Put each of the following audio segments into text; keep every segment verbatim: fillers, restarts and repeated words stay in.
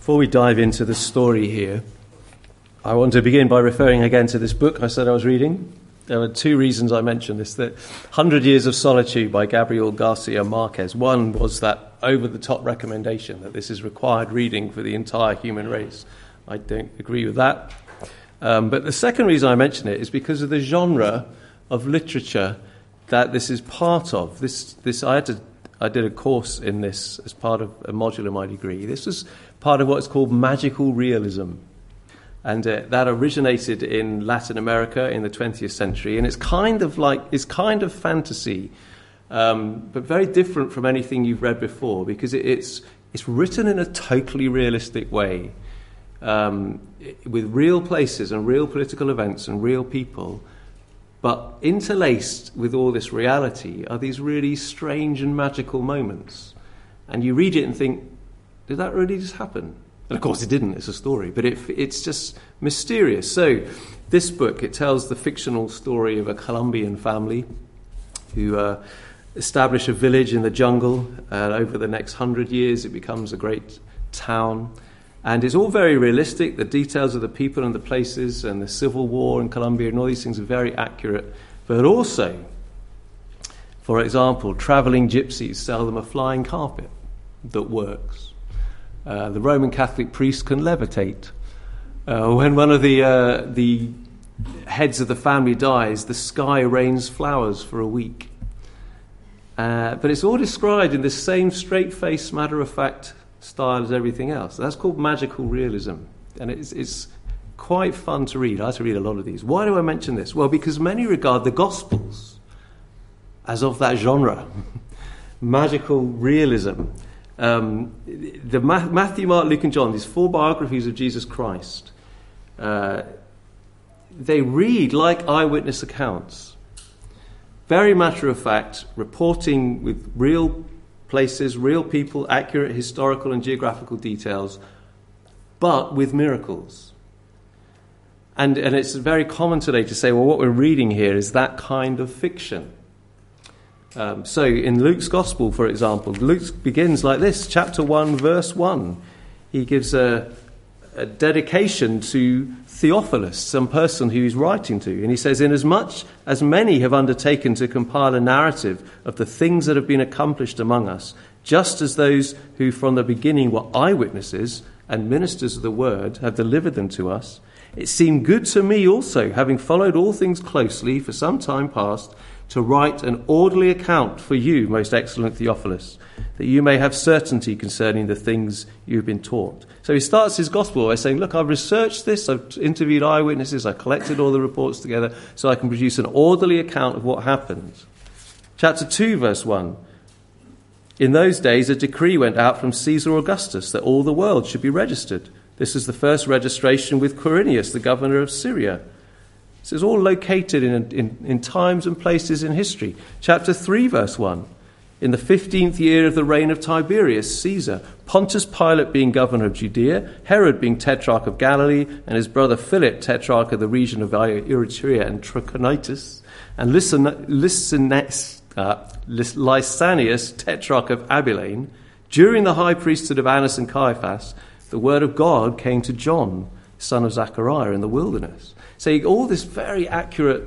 Before we dive into the story here, I want to begin by referring again to this book I said I was reading. There were two reasons I mentioned this. The one hundred Years of Solitude by Gabriel Garcia Marquez. One was that over-the-top recommendation that this is required reading for the entire human race. I don't agree with that. Um, but the second reason I mention it is because of the genre of literature that this is part of. This, this I had to, I did a course in this as part of a module in my degree. This was part of what's called magical realism. And uh, that originated in Latin America in the twentieth century, and it's kind of like it's kind of fantasy, um, but very different from anything you've read before because it, it's it's written in a totally realistic way, um, with real places and real political events and real people, but interlaced with all this reality are these really strange and magical moments, and you read it and think, did that really just happen? And of course it didn't, it's a story, but it, it's just mysterious. So this book, it tells the fictional story of a Colombian family who uh, establish a village in the jungle. Uh, over the next hundred years, it becomes a great town. And it's all very realistic. The details of the people and the places and the civil war in Colombia and all these things are very accurate. But also, for example, traveling gypsies sell them a flying carpet that works. Uh, the Roman Catholic priest can levitate. Uh, when one of the uh, the heads of the family dies, the sky rains flowers for a week. Uh, but it's all described in the same straight-faced, matter-of-fact style as everything else. That's called magical realism, and it's, it's quite fun to read. I had to read a lot of these. Why do I mention this? Well, because many regard the Gospels as of that genre, magical realism. Um, the Ma- Matthew, Mark, Luke and John, these four biographies of Jesus Christ, uh, they read like eyewitness accounts. Very matter of fact, reporting with real places, real people, accurate historical and geographical details, but with miracles. And, and it's very common today to say, well, what we're reading here is that kind of fiction. Um, so in Luke's Gospel, for example, Luke begins like this, chapter one, verse one. He gives a, a dedication to Theophilus, some person who he's writing to. And he says, inasmuch as many have undertaken to compile a narrative of the things that have been accomplished among us, just as those who from the beginning were eyewitnesses and ministers of the word have delivered them to us, it seemed good to me also, having followed all things closely for some time past, to write an orderly account for you, most excellent Theophilus, that you may have certainty concerning the things you've been taught. So he starts his gospel by saying, look, I've researched this, I've interviewed eyewitnesses, I collected all the reports together so I can produce an orderly account of what happened. Chapter two, verse one. In those days a decree went out from Caesar Augustus that all the world should be registered. This is the first registration with Quirinius, the governor of Syria. So it's all located in, in, in times and places in history. Chapter three, verse one. In the fifteenth year of the reign of Tiberius Caesar, Pontius Pilate being governor of Judea, Herod being tetrarch of Galilee, and his brother Philip, tetrarch of the region of Eritrea and Trachonitis, and Lysan- Lysan- uh, Lysanias, tetrarch of Abilene, during the high priesthood of Annas and Caiaphas, the word of God came to John, son of Zechariah, in the wilderness. So all this very accurate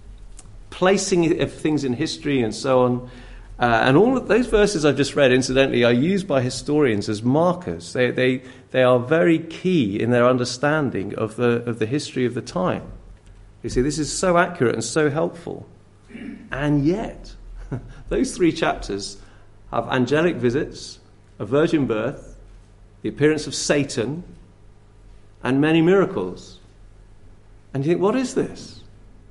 placing of things in history and so on. Uh, and all of those verses I've just read, incidentally, are used by historians as markers. They they they are very key in their understanding of the of the history of the time. You see, this is so accurate and so helpful. And yet, those three chapters have angelic visits, a virgin birth, the appearance of Satan, and many miracles. And you think, what is this?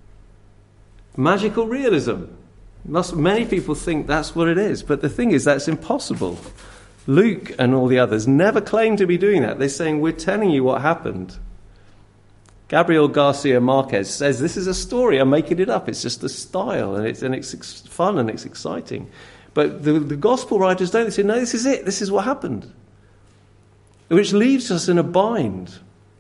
Magical realism. Must, many people think that's what it is. But the thing is, that's impossible. Luke and all the others never claim to be doing that. They're saying, we're telling you what happened. Gabriel Garcia Marquez says, this is a story. I'm making it up. It's just a style. And it's, and it's fun and it's exciting. But the, the gospel writers don't. They say, no, this is it. This is what happened. Which leaves us in a bind.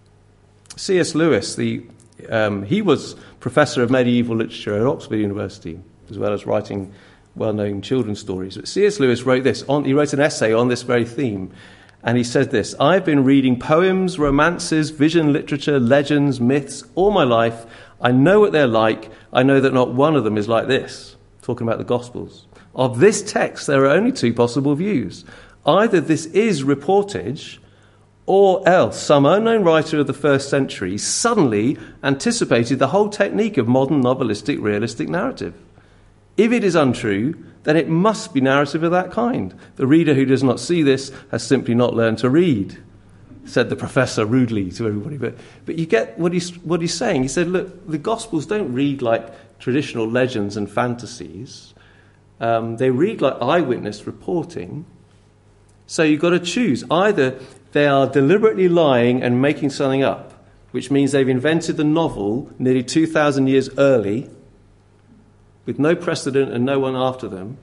C S Lewis, the Um, he was professor of medieval literature at Oxford University, as well as writing well-known children's stories. But C S Lewis wrote this. On, he wrote an essay on this very theme, And he said this: I've been reading poems, romances, vision literature, legends, myths all my life. I know what they're like. I know that not one of them is like this. Talking about the Gospels. Of this text, there are only two possible views. Either this is reportage, or else some unknown writer of the first century suddenly anticipated the whole technique of modern novelistic realistic narrative. If it is untrue, then it must be narrative of that kind. The reader who does not see this has simply not learned to read, said the professor rudely to everybody. But but you get what he's, what he's saying. He said, look, the Gospels don't read like traditional legends and fantasies. Um, they read like eyewitness reporting. So you've got to choose. Either they are deliberately lying and making something up, which means they've invented the novel nearly two thousand years early, with no precedent and no one after them,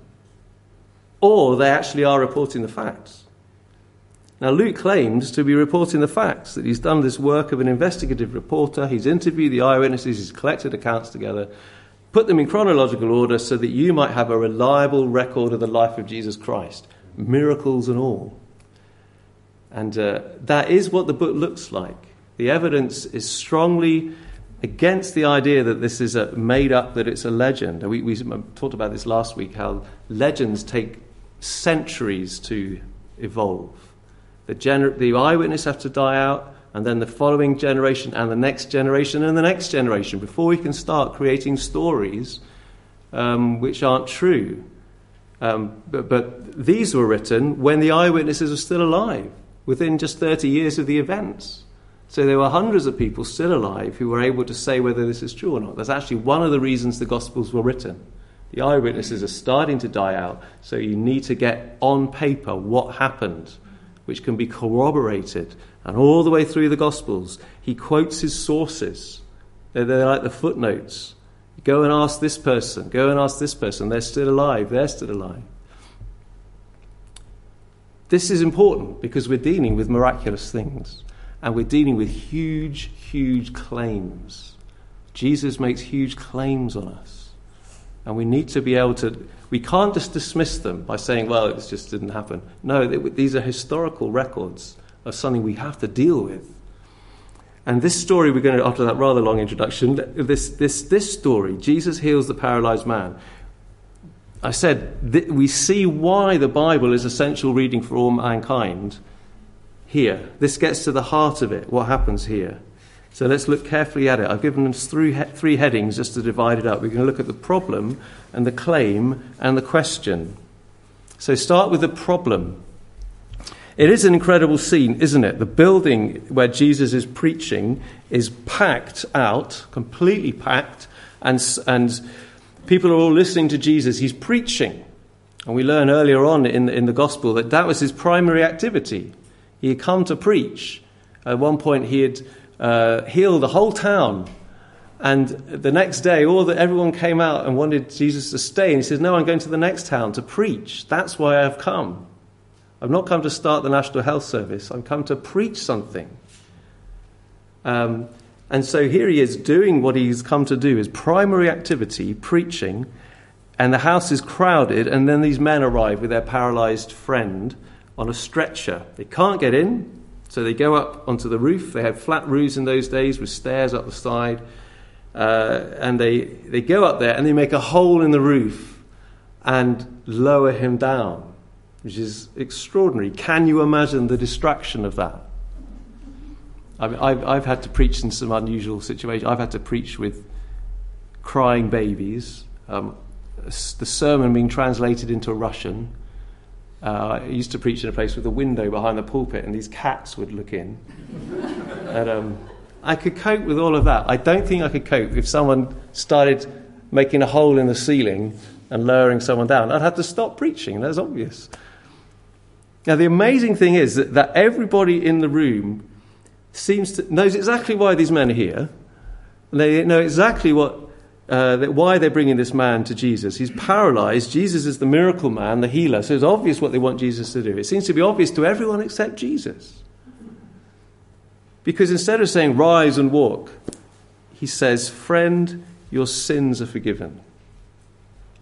or they actually are reporting the facts. Now, Luke claims to be reporting the facts, that he's done this work of an investigative reporter, he's interviewed the eyewitnesses, he's collected accounts together, put them in chronological order so that you might have a reliable record of the life of Jesus Christ, miracles and all. And uh, that is what the book looks like. The evidence is strongly against the idea that this is a made up, that it's a legend. We, we talked about this last week, how legends take centuries to evolve. The, gener- the eyewitness have to die out, and then the following generation, and the next generation, and the next generation, before we can start creating stories um, which aren't true. Um, but, but these were written when the eyewitnesses are still alive, within just thirty years of the events. So there were hundreds of people still alive who were able to say whether this is true or not. That's actually one of the reasons the Gospels were written. The eyewitnesses are starting to die out, so you need to get on paper what happened, which can be corroborated. And all the way through the Gospels, he quotes his sources. They're, they're like the footnotes. Go and ask this person, go and ask this person. They're still alive, they're still alive. This is important because we're dealing with miraculous things. And we're dealing with huge, huge claims. Jesus makes huge claims on us. And we need to be able to... We can't just dismiss them by saying, well, it just didn't happen. No, they, these are historical records of something we have to deal with. And this story, we're going to, after that rather long introduction, this this this story, Jesus heals the paralyzed man. I said, th- we see why the Bible is essential reading for all mankind here. This gets to the heart of it, what happens here. So let's look carefully at it. I've given us three, he- three headings just to divide it up. We're going to look at the problem and the claim and the question. So start with the problem. It is an incredible scene, isn't it? The building where Jesus is preaching is packed out, completely packed, and, and people are all listening to Jesus. He's preaching. And we learn earlier on in, in the gospel that that was his primary activity. He had come to preach. At one point he had uh, healed the whole town. And the next day, all the, everyone came out and wanted Jesus to stay. And he says, no, I'm going to the next town to preach. That's why I've come. I've not come to start the National Health Service. I've come to preach something. Um, and so here he is doing what he's come to do, his primary activity, preaching. And the house is crowded. And then these men arrive with their paralyzed friend on a stretcher. They can't get in, so they go up onto the roof. They had flat roofs in those days with stairs up the side. Uh, and they, they go up there and they make a hole in the roof and lower him down, which is extraordinary. Can you imagine the distraction of that? I mean, I've, I've had to preach in some unusual situations. I've had to preach with crying babies, um, the sermon being translated into Russian. Uh, I used to preach in a place with a window behind the pulpit, and these cats would look in. and um, I could cope with all of that. I don't think I could cope if someone started making a hole in the ceiling and lowering someone down. I'd have to stop preaching. That's obvious. Now, the amazing thing is that, that everybody in the room seems to knows exactly why these men are here. And they know exactly what uh, why they're bringing this man to Jesus. He's paralyzed. Jesus is the miracle man, the healer. So it's obvious what they want Jesus to do. It seems to be obvious to everyone except Jesus. Because instead of saying, rise and walk, he says, friend, your sins are forgiven.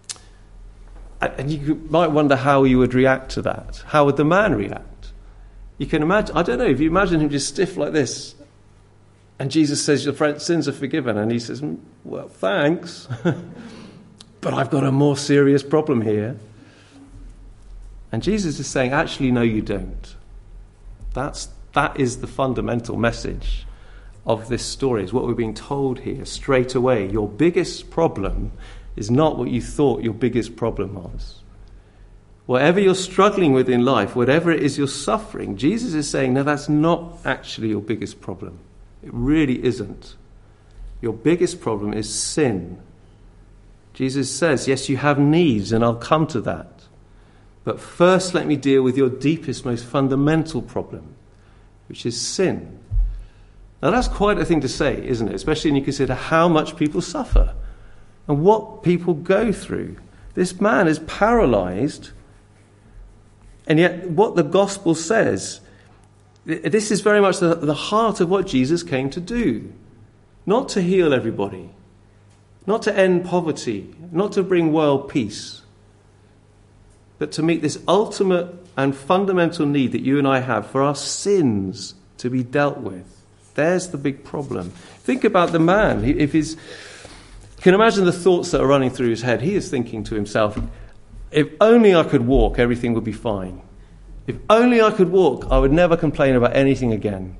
And you might wonder how you would react to that. How would the man react? You can imagine, I don't know, if you imagine him just stiff like this, and Jesus says your friend's sins are forgiven, and he says, well, thanks, but I've got a more serious problem here. And Jesus is saying, actually, no, you don't. That's, that is the fundamental message of this story, is what we're being told here straight away. Your biggest problem is not what you thought your biggest problem was. Whatever you're struggling with in life, whatever it is you're suffering, Jesus is saying, no, that's not actually your biggest problem. It really isn't. Your biggest problem is sin. Jesus says, yes, you have needs, and I'll come to that. But first, let me deal with your deepest, most fundamental problem, which is sin. Now, that's quite a thing to say, isn't it? Especially when you consider how much people suffer and what people go through. This man is paralyzed, and yet what the gospel says, this is very much the, the heart of what Jesus came to do. Not to heal everybody, not to end poverty, not to bring world peace, but to meet this ultimate and fundamental need that you and I have for our sins to be dealt with. There's the big problem. Think about the man. If he's, you can imagine the thoughts that are running through his head. He is thinking to himself, if only I could walk, everything would be fine. If only I could walk, I would never complain about anything again.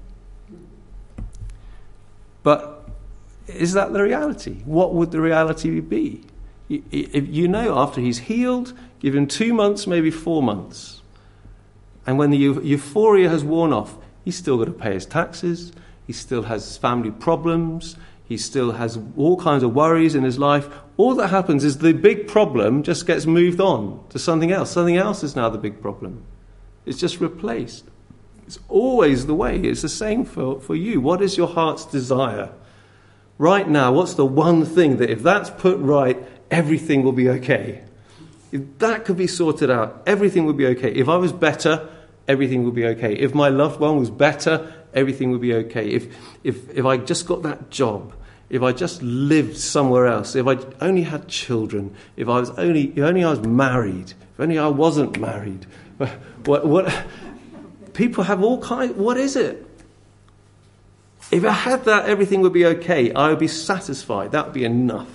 But is that the reality? What would the reality be? You know, after he's healed, give him two months, maybe four months. And when the euphoria has worn off, he's still got to pay his taxes. He still has family problems. He still has all kinds of worries in his life. All that happens is the big problem just gets moved on to something else. Something else is now the big problem. It's just replaced. It's always the way. It's the same for, for you. What is your heart's desire? Right now, what's the one thing that if that's put right, everything will be okay? If that could be sorted out, everything would be okay. If I was better, everything would be okay. If my loved one was better, everything would be okay. If if if I just got that job, if I just lived somewhere else, if I only had children, if I was only if only I was married, if only I wasn't married. What what people have all kinds. What is it? If I had that, everything would be okay. I would be satisfied. That would be enough.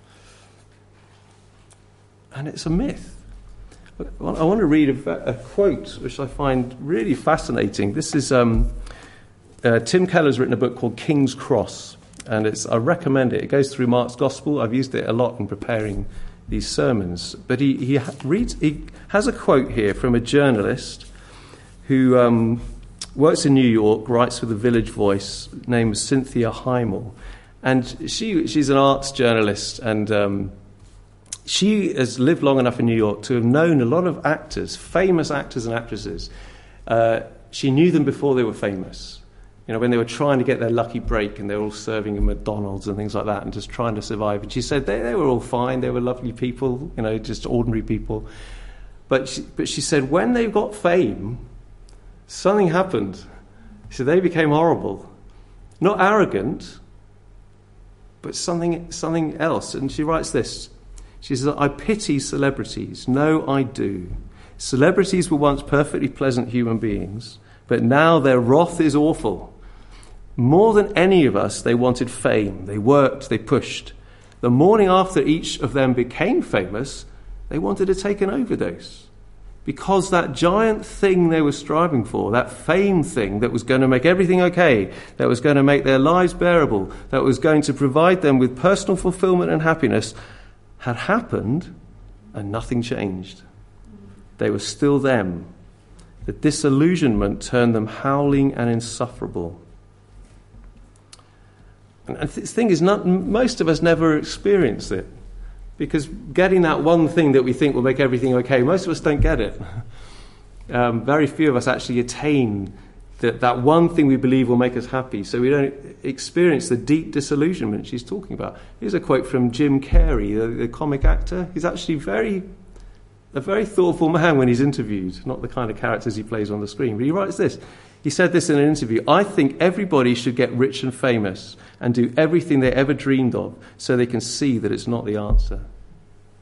And it's a myth. I want to read a, a quote which I find really fascinating. This is um, uh, Tim Keller's written a book called King's Cross, and it's I recommend it. It goes through Mark's Gospel. I've used it a lot in preparing these sermons. But he he reads he has a quote here from a journalist who um, works in New York, writes for the Village Voice, named Cynthia Heimel, and she she's an arts journalist and. Um, She has lived long enough in New York to have known a lot of actors, famous actors and actresses. Uh, she knew them before they were famous. You know, when they were trying to get their lucky break and they were all serving in McDonald's and things like that and just trying to survive. And she said they, they were all fine. They were lovely people, you know, just ordinary people. But she, but she said when they got fame, something happened. She said they became horrible. Not arrogant, but something something else. And she writes this. She says, I pity celebrities. No, I do. Celebrities were once perfectly pleasant human beings, but now their wrath is awful. More than any of us, they wanted fame. They worked, they pushed. The morning after each of them became famous, they wanted to take an overdose. Because that giant thing they were striving for, that fame thing that was going to make everything okay, that was going to make their lives bearable, that was going to provide them with personal fulfillment and happiness, had happened and nothing changed. They were still them. The disillusionment turned them howling and insufferable. And the thing is, not, most of us never experience it. Because getting that one thing that we think will make everything okay, most of us don't get it. Um, very few of us actually attain that, that one thing we believe will make us happy. So we don't experience the deep disillusionment she's talking about. Here's a quote from Jim Carrey, the, the comic actor. He's actually very, a very thoughtful man when he's interviewed, not the kind of characters he plays on the screen. But he writes this. He said this in an interview. I think everybody should get rich and famous and do everything they ever dreamed of so they can see that it's not the answer.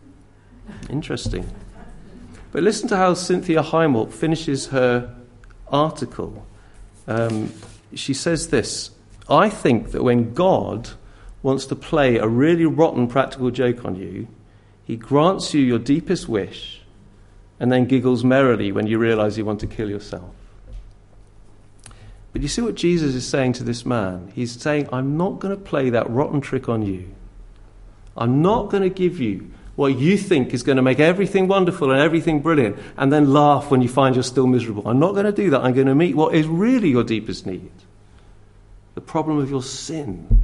Interesting. But listen to how Cynthia Heimel finishes her article, um, she says this: I think that when God wants to play a really rotten practical joke on you, he grants you your deepest wish and then giggles merrily when you realize you want to kill yourself. But you see what Jesus is saying to this man? He's saying, I'm not going to play that rotten trick on you. I'm not going to give you what you think is going to make everything wonderful and everything brilliant and then laugh when you find you're still miserable. I'm not going to do that. I'm going to meet what is really your deepest need, the problem of your sin.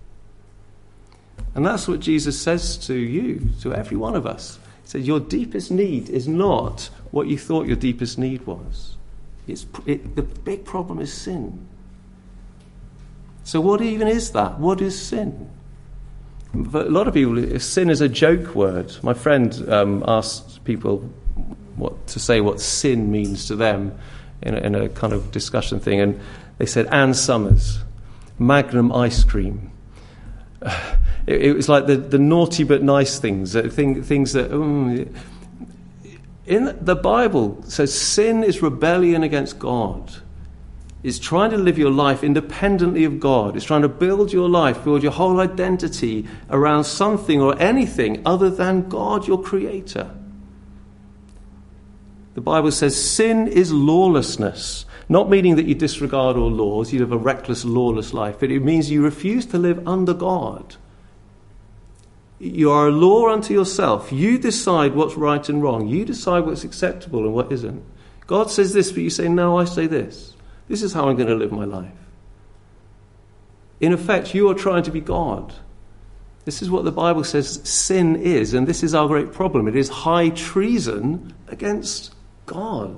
And that's what Jesus says to you, to every one of us. He says, your deepest need is not what you thought your deepest need was. It's, it, the big problem is sin. So what even is that? What is sin? For a lot of people, sin is a joke word. My friend um, asked people what to say what sin means to them in a, in a kind of discussion thing, and they said Ann Summers, Magnum ice cream. Uh, it, it was like the, the naughty but nice things, uh, thing, things that... Um, in the Bible says sin is rebellion against God. It's trying to live your life independently of God. It's trying to build your life, build your whole identity around something or anything other than God, your creator. The Bible says sin is lawlessness, not meaning that you disregard all laws, you live a reckless, lawless life, but it means you refuse to live under God. You are a law unto yourself. You decide what's right and wrong. You decide what's acceptable and what isn't. God says this, but you say, no, I say this. This is how I'm going to live my life. In effect, you are trying to be God. This is what the Bible says sin is, and this is our great problem. It is high treason against God.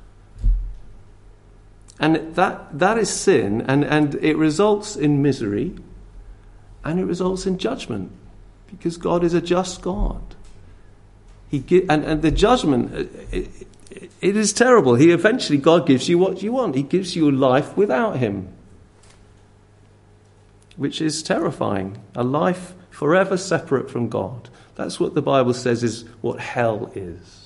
And that that is sin, and, and it results in misery, and it results in judgment, because God is a just God. He gi- and, and the judgment, it, it, it is terrible. He eventually, God gives you what you want. He gives you life without him, which is terrifying. A life forever separate from God. That's what the Bible says is what hell is.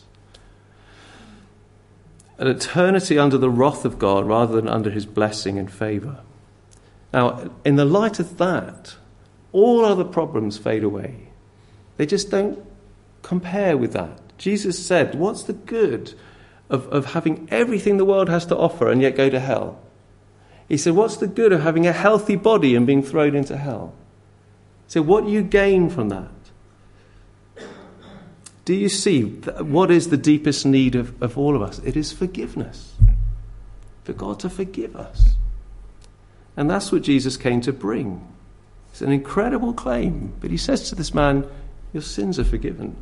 An eternity under the wrath of God rather than under his blessing and favour. Now, in the light of that, all other problems fade away. They just don't compare with that. Jesus said, what's the good of, of having everything the world has to offer and yet go to hell? He said, what's the good of having a healthy body and being thrown into hell? So what do you gain from that? Do you see what is the deepest need of, of all of us? It is forgiveness. For God to forgive us. And that's what Jesus came to bring. It's an incredible claim. But he says to this man, your sins are forgiven.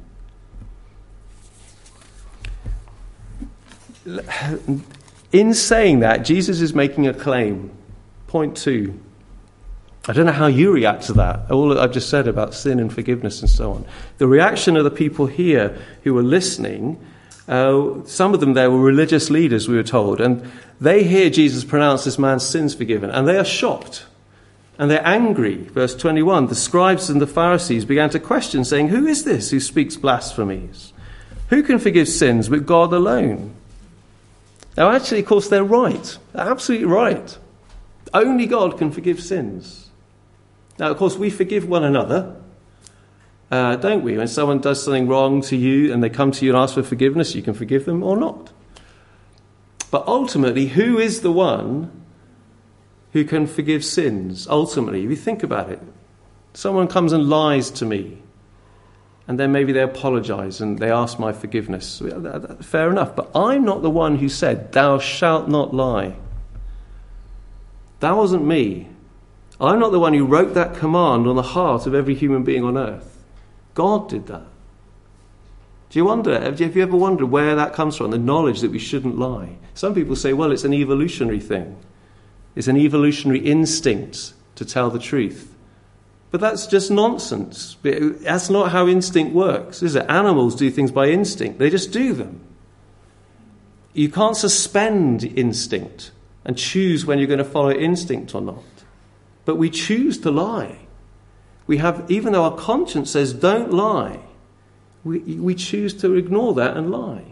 In saying that, Jesus is making a claim. Point two. I don't know how you react to that, all that I've just said about sin and forgiveness and so on. The reaction of the people here who were listening, uh, some of them there were religious leaders, we were told, and they hear Jesus pronounce this man's sins forgiven, and they are shocked, and they're angry. Verse twenty-one, the scribes and the Pharisees began to question, saying, who is this who speaks blasphemies? Who can forgive sins but God alone? Now actually, of course, they're right. They're absolutely right. Only God can forgive sins. Now, of course, we forgive one another, uh, don't we? When someone does something wrong to you and they come to you and ask for forgiveness, you can forgive them or not. But ultimately, who is the one who can forgive sins? Ultimately, if you think about it, someone comes and lies to me, and then maybe they apologize and they ask my forgiveness. Fair enough, but I'm not the one who said, thou shalt not lie. That wasn't me. I'm not the one who wrote that command on the heart of every human being on earth. God did that. Do you wonder, have you ever wondered where that comes from, the knowledge that we shouldn't lie? Some people say, well, it's an evolutionary thing. It's an evolutionary instinct to tell the truth. But that's just nonsense. That's not how instinct works, is it? Animals do things by instinct. They just do them. You can't suspend instinct and choose when you're going to follow instinct or not. But we choose to lie. We have, even though our conscience says don't lie, we, we choose to ignore that and lie.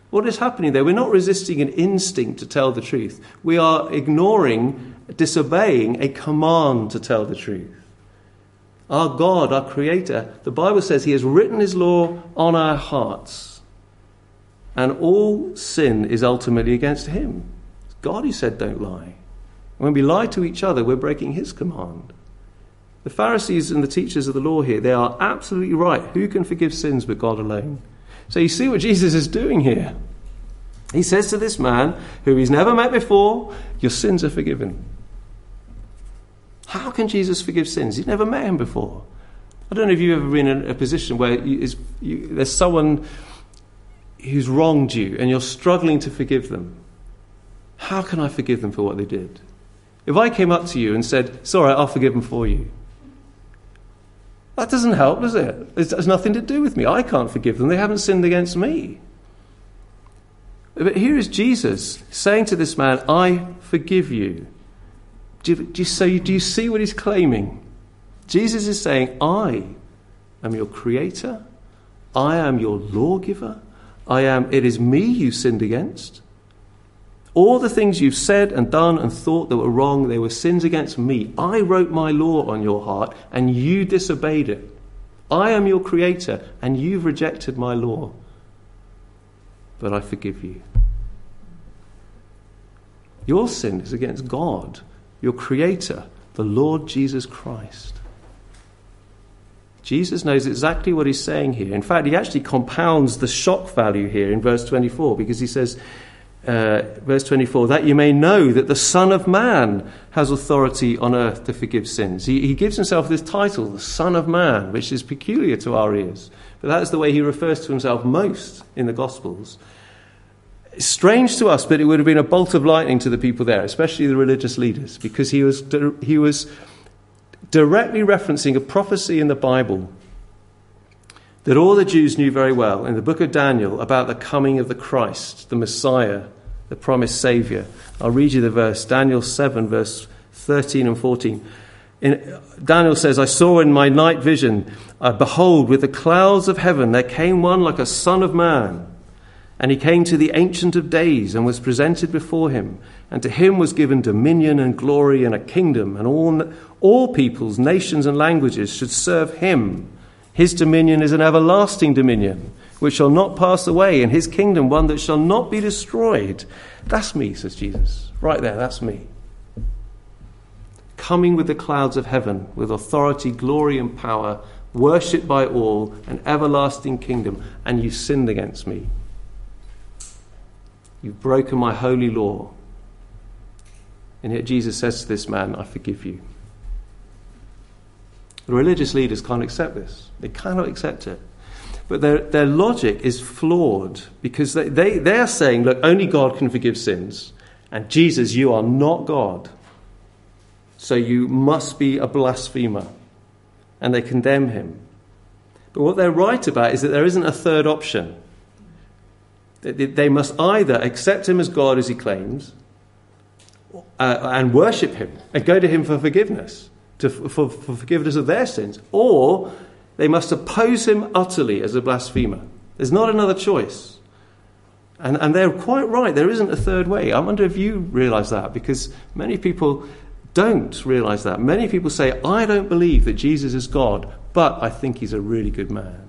What is happening there? We're not resisting an instinct to tell the truth. We are ignoring, disobeying a command to tell the truth. Our God, our Creator, the Bible says he has written his law on our hearts. And all sin is ultimately against him. It's God who said don't lie. When we lie to each other, we're breaking his command. The Pharisees and the teachers of the law here, they are absolutely right. Who can forgive sins but God alone? So you see what Jesus is doing here. He says to this man, who he's never met before, your sins are forgiven. How can Jesus forgive sins? He's never met him before. I don't know if you've ever been in a position where you, is, you, there's someone who's wronged you and you're struggling to forgive them. How can I forgive them for what they did? If I came up to you and said, it's all right, I'll forgive them for you. That doesn't help, does it? It has nothing to do with me. I can't forgive them. They haven't sinned against me. But here is Jesus saying to this man, I forgive you. Do you, do you, so do you see what he's claiming? Jesus is saying, I am your creator. I am your lawgiver. I am, it is me you sinned against. All the things you've said and done and thought that were wrong, they were sins against me. I wrote my law on your heart and you disobeyed it. I am your creator and you've rejected my law. But I forgive you. Your sin is against God, your creator, the Lord Jesus Christ. Jesus knows exactly what he's saying here. In fact, he actually compounds the shock value here in verse twenty-four, because he says, uh, verse twenty-four, that you may know that the Son of Man has authority on earth to forgive sins. He, he gives himself this title, the Son of Man, which is peculiar to our ears. But that's the way he refers to himself most in the Gospels. It's strange to us, but it would have been a bolt of lightning to the people there, especially the religious leaders, because he was he was directly referencing a prophecy in the Bible that all the Jews knew very well in the book of Daniel about the coming of the Christ, the Messiah, the promised Saviour. I'll read you the verse, Daniel seven, verse thirteen and fourteen. In, Daniel says, I saw in my night vision, uh, behold, with the clouds of heaven there came one like a son of man. And he came to the Ancient of Days and was presented before him. And to him was given dominion and glory and a kingdom. And all, all peoples, nations and languages should serve him. His dominion is an everlasting dominion, which shall not pass away. And his kingdom one that shall not be destroyed. That's me, says Jesus. Right there, that's me. Coming with the clouds of heaven, with authority, glory and power, worshipped by all, an everlasting kingdom. And you sinned against me. You've broken my holy law. And yet Jesus says to this man, I forgive you. The religious leaders can't accept this. They cannot accept it. But their, their logic is flawed, because they, they, they are saying, look, only God can forgive sins. And Jesus, you are not God. So you must be a blasphemer. And they condemn him. But what they're right about is that there isn't a third option. They must either accept him as God as he claims uh, and worship him and go to him for forgiveness, to, for, for forgiveness of their sins, or they must oppose him utterly as a blasphemer. There's not another choice. And, and they're quite right. There isn't a third way. I wonder if you realise that, because many people don't realise that. Many people say, I don't believe that Jesus is God, but I think he's a really good man.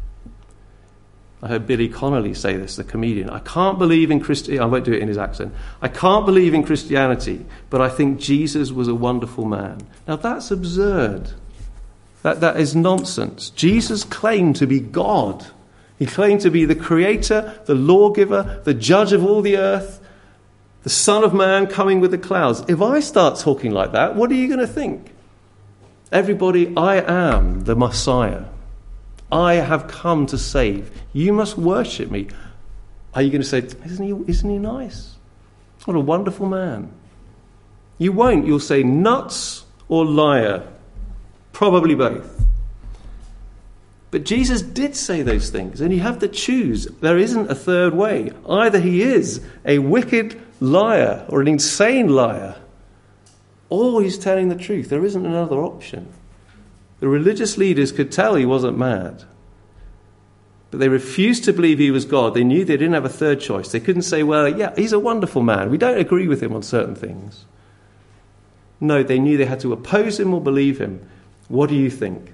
I heard Billy Connolly say this, the comedian. I can't believe in Christianity. I won't do it in his accent. I can't believe in Christianity, but I think Jesus was a wonderful man. Now that's absurd. That, that is nonsense. Jesus claimed to be God. He claimed to be the creator, the lawgiver, the judge of all the earth, the Son of Man coming with the clouds. If I start talking like that, what are you going to think? Everybody, I am the Messiah. I have come to save. You must worship me. Are you going to say, isn't he, isn't he nice? What a wonderful man. You won't. You'll say nuts or liar. Probably both. But Jesus did say those things, and you have to choose. There isn't a third way. Either he is a wicked liar or an insane liar, or he's telling the truth. There isn't another option. The religious leaders could tell he wasn't mad. But they refused to believe he was God. They knew they didn't have a third choice. They couldn't say, well, yeah, he's a wonderful man. We don't agree with him on certain things. No, they knew they had to oppose him or believe him. What do you think?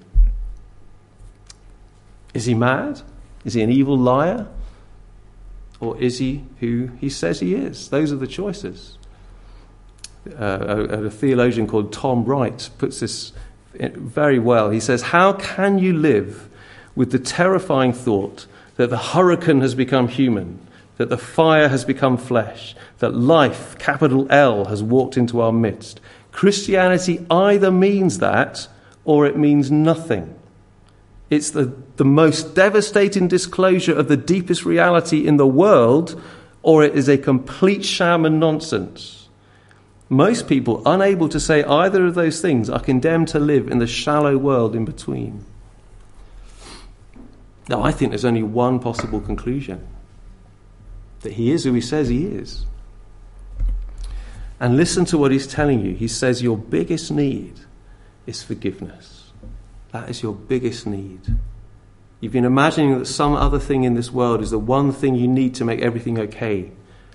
Is he mad? Is he an evil liar? Or is he who he says he is? Those are the choices. Uh, a, a theologian called Tom Wright puts this very well. He says, how can you live with the terrifying thought that the hurricane has become human, that the fire has become flesh, that life, capital L, has walked into our midst? Christianity either means that or it means nothing. It's the, the most devastating disclosure of the deepest reality in the world, or it is a complete sham and nonsense. Most people, unable to say either of those things, are condemned to live in the shallow world in between. Now, I think there's only one possible conclusion: that he is who he says he is. And listen to what he's telling you. He says your biggest need is forgiveness. That is your biggest need. You've been imagining that some other thing in this world is the one thing you need to make everything okay.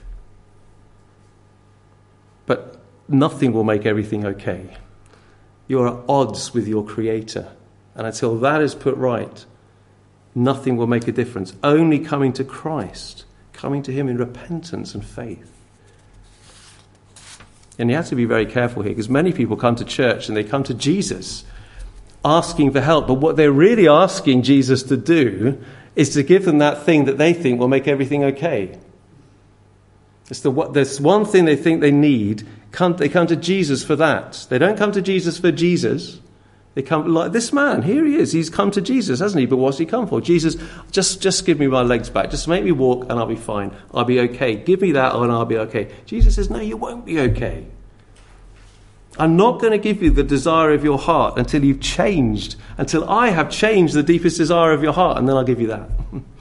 But nothing will make everything okay. You're at odds with your Creator. And until that is put right, nothing will make a difference. Only coming to Christ, coming to him in repentance and faith. And you have to be very careful here, because many people come to church and they come to Jesus asking for help, but what they're really asking Jesus to do is to give them that thing that they think will make everything okay. It's the, there's one thing they think they need. Come, they come to Jesus for that. They don't come to Jesus for Jesus. They come like this man. Here he is. He's come to Jesus, hasn't he? But what's he come for? Jesus, just, just give me my legs back. Just make me walk and I'll be fine. I'll be okay. Give me that and I'll be okay. Jesus says, no, you won't be okay. I'm not going to give you the desire of your heart until you've changed, until I have changed the deepest desire of your heart, and then I'll give you that.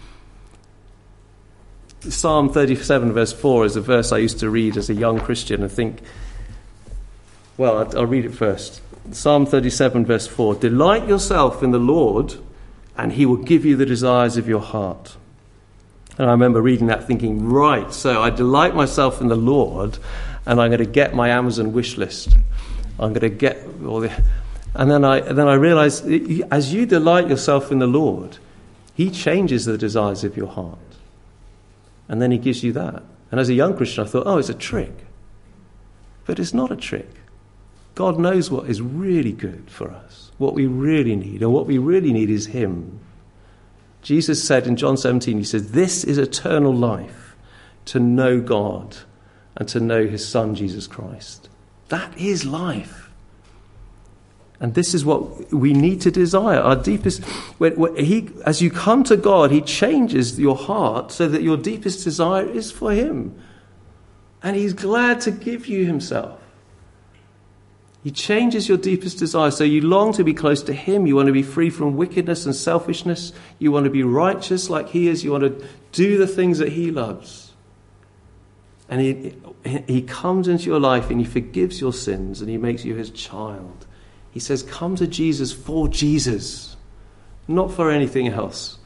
Psalm thirty-seven verse four is a verse I used to read as a young Christian and think, well, I'll, I'll read it first. Psalm thirty-seven verse four, delight yourself in the Lord and he will give you the desires of your heart. And I remember reading that thinking, right, so I delight myself in the Lord and I'm going to get my Amazon wish list. I'm going to get all the... And then I, and then I realized, as you delight yourself in the Lord, he changes the desires of your heart. And then he gives you that. And as a young Christian, I thought, oh, it's a trick. But it's not a trick. God knows what is really good for us, what we really need. And what we really need is him. Jesus said in John seventeen, he said, this is eternal life, to know God and to know his Son, Jesus Christ. That is life. And this is what we need to desire. Our deepest, when, when he, as you come to God, he changes your heart so that your deepest desire is for him. And he's glad to give you himself. He changes your deepest desire so you long to be close to him. You want to be free from wickedness and selfishness. You want to be righteous like he is. You want to do the things that he loves. And he, he comes into your life and he forgives your sins and he makes you his child. He says, come to Jesus for Jesus, not for anything else.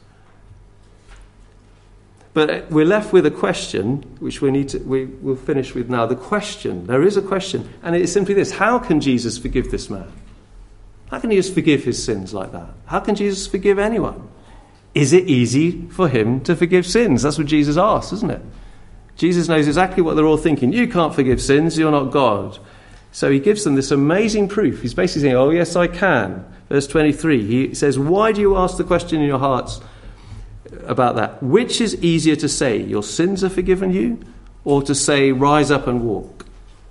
But we're left with a question, which we need to, we will finish with now. The question, there is a question, and it is simply this: how can Jesus forgive this man? How can he just forgive his sins like that? How can Jesus forgive anyone? Is it easy for him to forgive sins? That's what Jesus asks, isn't it? Jesus knows exactly what they're all thinking. You can't forgive sins, you're not God. So he gives them this amazing proof. He's basically saying, oh yes, I can. Verse twenty-three, he says, why do you ask the question in your hearts about that? Which is easier to say, your sins are forgiven you, or to say, rise up and walk?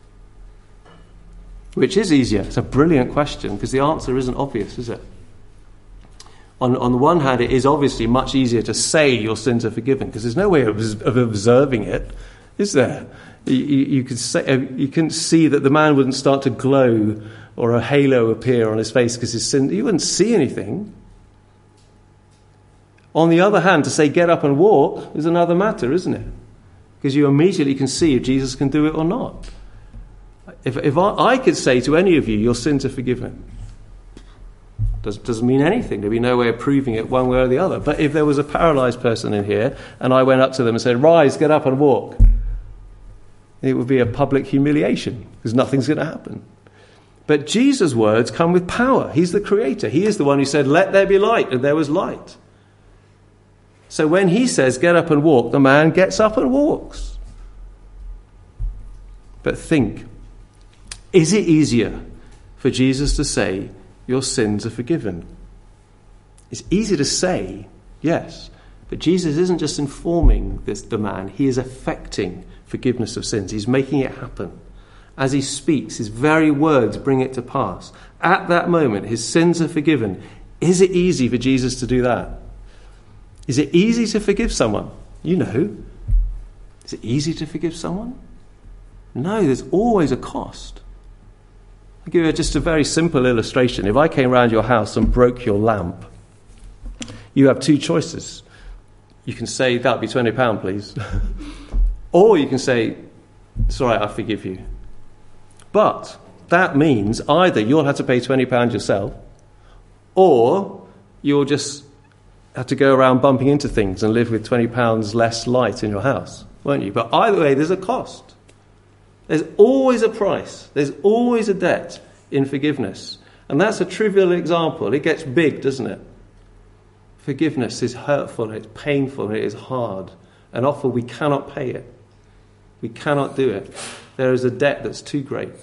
Which is easier? It's a brilliant question, because the answer isn't obvious, is it? On, on the one hand, it is obviously much easier to say your sins are forgiven, because there's no way of, of observing it, is there? You, you, you, could say, you couldn't see that the man wouldn't start to glow or a halo appear on his face because his sin, you wouldn't see anything. On the other hand, to say get up and walk is another matter, isn't it? Because you immediately can see if Jesus can do it or not. If, if I, I could say to any of you, your sins are forgiven, Does, doesn't mean anything. There'd be no way of proving it one way or the other. But if there was a paralyzed person in here and I went up to them and said, rise, get up and walk, it would be a public humiliation because nothing's going to happen. But Jesus' words come with power. He's the creator. He is the one who said, let there be light, and there was light. So when he says, get up and walk, the man gets up and walks. But think, is it easier for Jesus to say, your sins are forgiven? It's easy to say, yes, but Jesus isn't just informing this, the man, he is effecting forgiveness of sins. He's making it happen. As he speaks, his very words bring it to pass. At that moment, his sins are forgiven. Is it easy for Jesus to do that? Is it easy to forgive someone? You know. Is it easy to forgive someone? No, there's always a cost. I'll give you just a very simple illustration. If I came round your house and broke your lamp, you have two choices. You can say, that'll be twenty pounds, please. Or you can say, it's all right, I forgive you. But that means either you'll have to pay twenty pounds yourself, or you'll just have to go around bumping into things and live with twenty pounds less light in your house, won't you? But either way, there's a cost. There's always a price. There's always a debt in forgiveness. And that's a trivial example. It gets big, doesn't it? Forgiveness is hurtful, it's painful, it is hard. And often we cannot pay it. We cannot do it. There is a debt that's too great.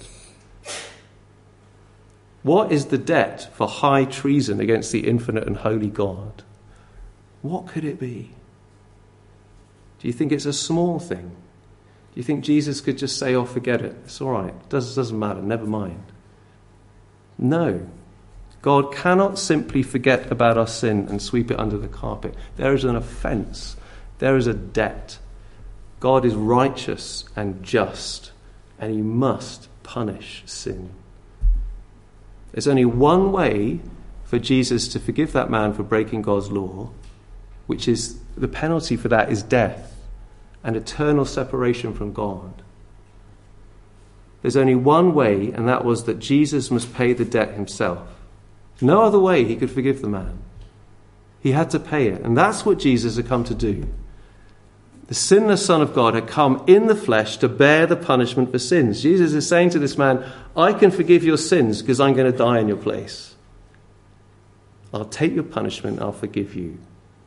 What is the debt for high treason against the infinite and holy God? What could it be? Do you think it's a small thing? Do you think Jesus could just say, oh, forget it, it's all right, it doesn't, doesn't matter, never mind? No. God cannot simply forget about our sin and sweep it under the carpet. There is an offence. There is a debt. God is righteous and just, and he must punish sin. There's only one way for Jesus to forgive that man for breaking God's law, which is, the penalty for that is death and eternal separation from God. There's only one way, and that was that Jesus must pay the debt himself. No other way he could forgive the man. He had to pay it, and that's what Jesus had come to do. The sinless Son of God had come in the flesh to bear the punishment for sins. Jesus is saying to this man, I can forgive your sins because I'm going to die in your place. I'll take your punishment, I'll forgive you.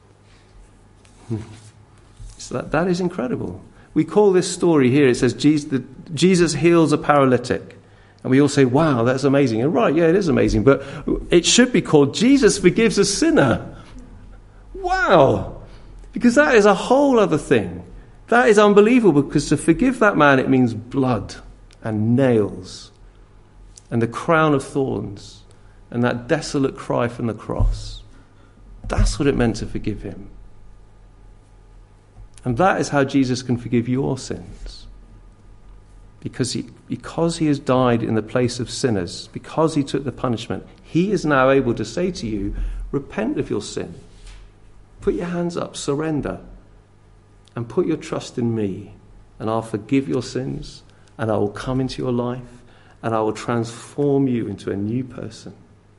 So that, that is incredible. We call this story here, it says Jesus, the, Jesus heals a paralytic. And we all say, wow, that's amazing. And right, yeah, it is amazing. But it should be called Jesus forgives a sinner. Wow. Because that is a whole other thing. That is unbelievable, because to forgive that man, it means blood and nails and the crown of thorns and that desolate cry from the cross. That's what it meant to forgive him. And that is how Jesus can forgive your sins. Because he, because he has died in the place of sinners, because he took the punishment, he is now able to say to you, repent of your sin. Put your hands up, surrender, and put your trust in me, and I'll forgive your sins, and I will come into your life, and I will transform you into a new person.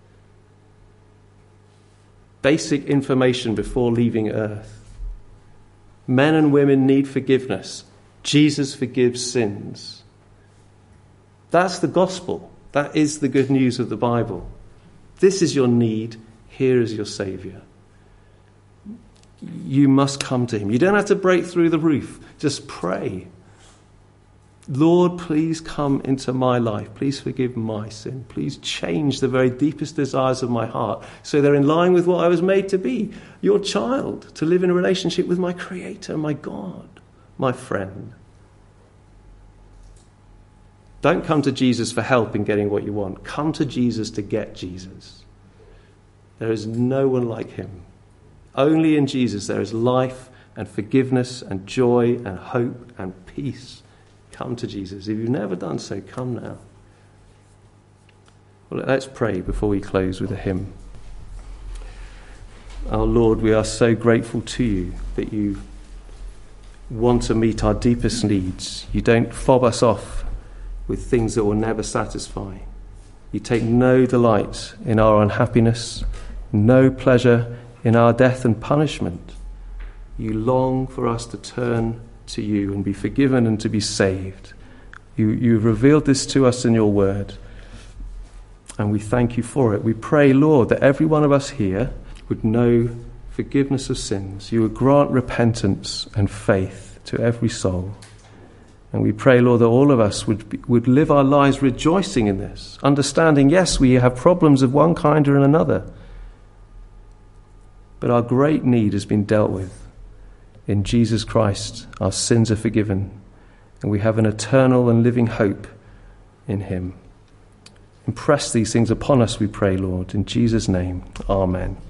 Basic information before leaving earth. Men and women need forgiveness. Jesus forgives sins. That's the gospel. That is the good news of the Bible. This is your need. Here is your Saviour. You must come to him. You don't have to break through the roof. Just pray. Lord, please come into my life. Please forgive my sin. Please change the very deepest desires of my heart so they're in line with what I was made to be, your child, to live in a relationship with my Creator, my God, my friend. Don't come to Jesus for help in getting what you want. Come to Jesus to get Jesus. There is no one like him. Only in Jesus there is life and forgiveness and joy and hope and peace. Come to Jesus. If you've never done so, come now. Well, let's pray before we close with a hymn. Our Lord, we are so grateful to you that you want to meet our deepest needs. You don't fob us off with things that will never satisfy. You take no delight in our unhappiness, no pleasure in our death and punishment. You long for us to turn to you and be forgiven and to be saved. You, you've revealed this to us in your word, and we thank you for it. We pray, Lord, that every one of us here would know forgiveness of sins. You would grant repentance and faith to every soul. And we pray, Lord, that all of us would be, would live our lives rejoicing in this, understanding, yes, we have problems of one kind or another, but our great need has been dealt with. In Jesus Christ, our sins are forgiven, and we have an eternal and living hope in him. Impress these things upon us, we pray, Lord. In Jesus' name, amen.